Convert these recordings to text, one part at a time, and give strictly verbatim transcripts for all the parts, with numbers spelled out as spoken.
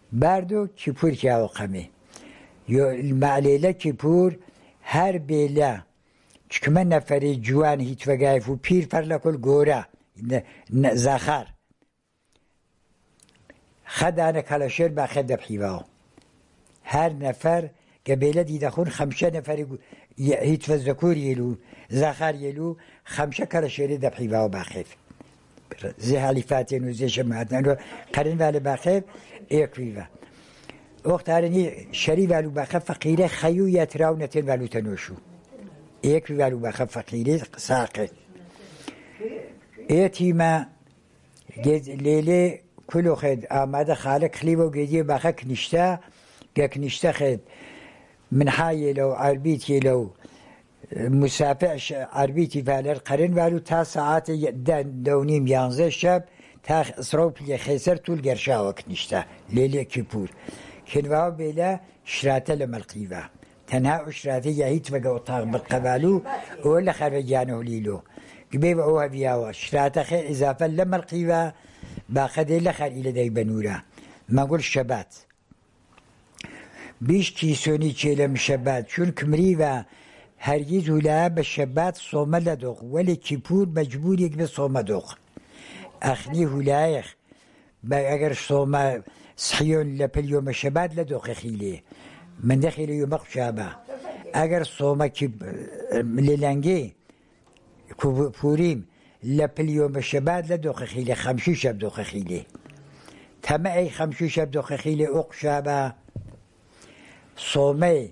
بردو کیپور که آقامه یا معلیله کیپور هر بیله چکه من نفری جوان هیچ وگایف و پیر پر لکل گوره زخر خدانه کلاشر با خد بحیوه هر نفر قبیله دیده خون خمسه نفری هیچ وزکور یلو زخر یلو خمسه کلاشری دبحیوه باخیف زي حليفاتين وزي شمعتين قرن والو باخف ايكويفا وقت هرني شري والو باخف فقيره خيو يتراونتين والو تنوشو ايكوي والو باخف فقيره ساقط ايتيما ليلي كلو خد آماده خالق خليبو جدي باخك نشتا جاك نشتا خد من حاي لو عربيتي لو مسافعش عربيتي فعلا القرن والو تا ساعات دونيم يانزه شب تا صروب خيسر طول قرشاوة كنشتا ليلة كيبور كنواو بيلا شراته لملقيبا تنها شراته يهيت وقا وطاق بالقبالو ولا خرجانه ليلو قبيب اوها بياوا شراته خي اضافة لملقيبا باخده لخر الى داي بنورا ما قول شبات بيش كيسوني چيلم شبات شون كمريبا هرگز ولا بشبات صومه لدوق ولی کیپور مجبور یک به صومه دوق اخنی هلايخ اگر صومه صحيون لپلیوم شبات لدوق خیلی من دخیل یوم قشابه اگر صومه کیب للنگی پوریم لپلیوم شبات لدوق خیلی خمشی شب دوق خیلی تمه ای خمشی شب دوق خیلی اقشابه صومه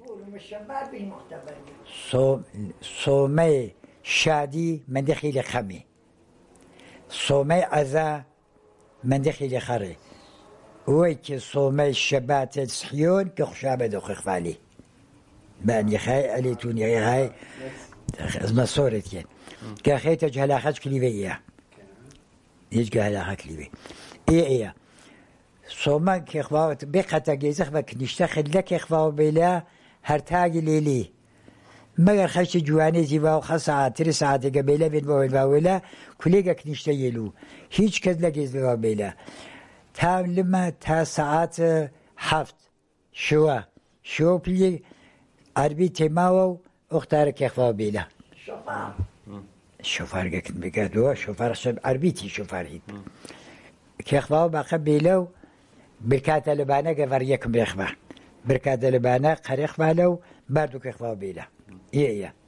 صومه شادي من دخيل خمي صومه عزا من دخيل خري ويك صومه شبات الصحيون كخشابة دوخ خفالي بان يخاي أليتون يخاي ما صورت كان كاخي تجهل أخذ كليبية يجهل أخذ كليبية إيه إيه صومه كخواوت بقتا جيزخ بكنشتخد لك خواو بلا هرتاج ليلي مگر خش جوانی زیبا و خ ساعت تر ساعت قبله بین باول باوله کلیگا کنیشته یلو هیچ کس لگیز باوله تا لما تا ساعت هفت شوا شو پلی عربی تماو اختار کخوا بیله شوفار شوفار گکن بگردو شوفار شب عربی تی شوفار هید کخوا باقی بیلو برکات لبانه گفر یکم بخوا برکات لبانه قریخ بالو بردو کخوا بیله. Yeah, yeah.